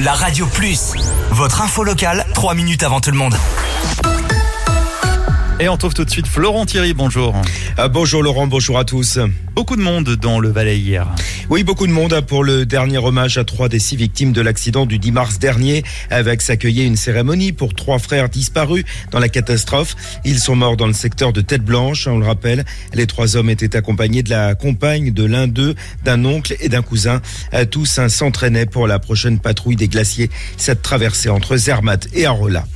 la Radio Plus. Votre info locale, 3 minutes avant tout le monde. Et on trouve tout de suite Florent Thierry, bonjour. Bonjour Laurent, bonjour à tous. Beaucoup de monde dans le Valais hier. Oui, beaucoup de monde pour le dernier hommage à 3 des 6 victimes de l'accident du 10 mars dernier. Avec s'accueillir une cérémonie pour 3 frères disparus dans la catastrophe. Ils sont morts dans le secteur de Tête-Blanche, on le rappelle. Les 3 hommes étaient accompagnés de la compagne de l'un d'eux, d'un oncle et d'un cousin. Tous s'entraînaient pour la prochaine patrouille des glaciers, cette traversée entre Zermatt et Arolla.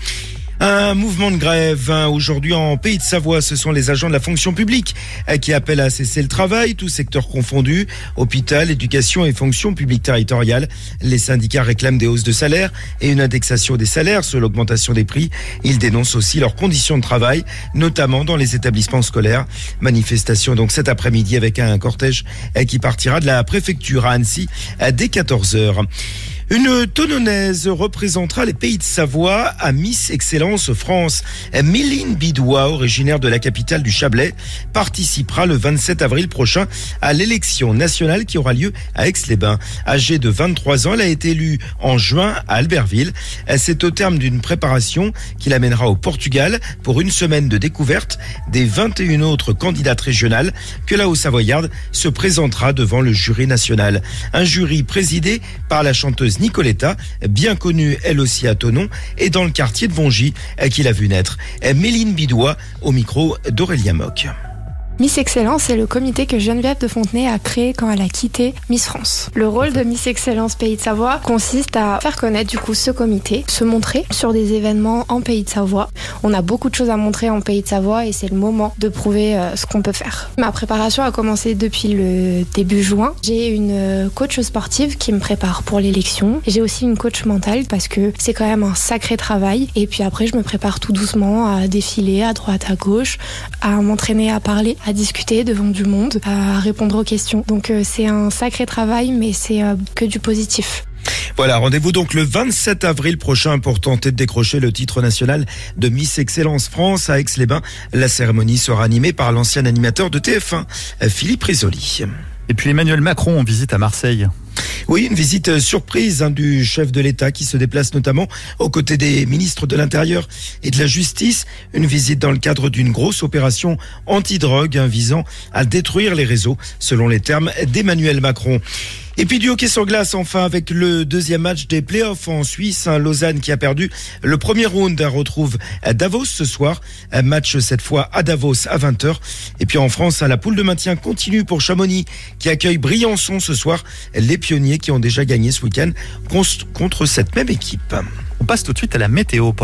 Un mouvement de grève aujourd'hui en Pays de Savoie. Ce sont les agents de la fonction publique qui appellent à cesser le travail, tous secteurs confondus, hôpital, éducation et fonction publique territoriale. Les syndicats réclament des hausses de salaire et une indexation des salaires sur l'augmentation des prix. Ils dénoncent aussi leurs conditions de travail, notamment dans les établissements scolaires. Manifestation donc cet après-midi avec un cortège qui partira de la préfecture à Annecy dès 14h. Une Tononaise représentera les Pays de Savoie à Miss Excellence France. Méline Bidoua, originaire de la capitale du Chablais, participera le 27 avril prochain à l'élection nationale qui aura lieu à Aix-les-Bains. Âgée de 23 ans, elle a été élue en juin à Albertville. C'est au terme d'une préparation qui l'amènera au Portugal pour une semaine de découverte des 21 autres candidates régionales que la Haute-Savoyarde se présentera devant le jury national. Un jury présidé par la chanteuse Nicoletta, bien connue elle aussi à Thonon et dans le quartier de Vongy, qu'il a vu naître. Méline Bidoua au micro d'Aurélien Moc. Miss Excellence, c'est le comité que Geneviève de Fontenay a créé quand elle a quitté Miss France. Le rôle de Miss Excellence Pays de Savoie consiste à faire connaître ce comité, se montrer sur des événements en Pays de Savoie. On a beaucoup de choses à montrer en Pays de Savoie et c'est le moment de prouver ce qu'on peut faire. Ma préparation a commencé depuis le début juin. J'ai une coach sportive qui me prépare pour l'élection. J'ai aussi une coach mentale parce que c'est quand même un sacré travail. Et puis après, je me prépare tout doucement à défiler à droite, à gauche, à m'entraîner à parler, à discuter devant du monde, à répondre aux questions. Donc c'est un sacré travail, mais c'est que du positif. Voilà, rendez-vous donc le 27 avril prochain pour tenter de décrocher le titre national de Miss Excellence France à Aix-les-Bains. La cérémonie sera animée par l'ancien animateur de TF1, Philippe Risoli. Et puis Emmanuel Macron en visite à Marseille. Oui, une visite surprise du chef de l'État qui se déplace notamment aux côtés des ministres de l'Intérieur et de la Justice. Une visite dans le cadre d'une grosse opération anti-drogue visant à détruire les réseaux, selon les termes d'Emmanuel Macron. Et puis du hockey sur glace, enfin, avec le deuxième match des playoffs en Suisse. Lausanne qui a perdu le premier round retrouve Davos ce soir. Un match cette fois à Davos à 20h. Et puis en France, la poule de maintien continue pour Chamonix qui accueille Briançon ce soir. Les pionniers qui ont déjà gagné ce week-end contre cette même équipe. On passe tout de suite à la météo.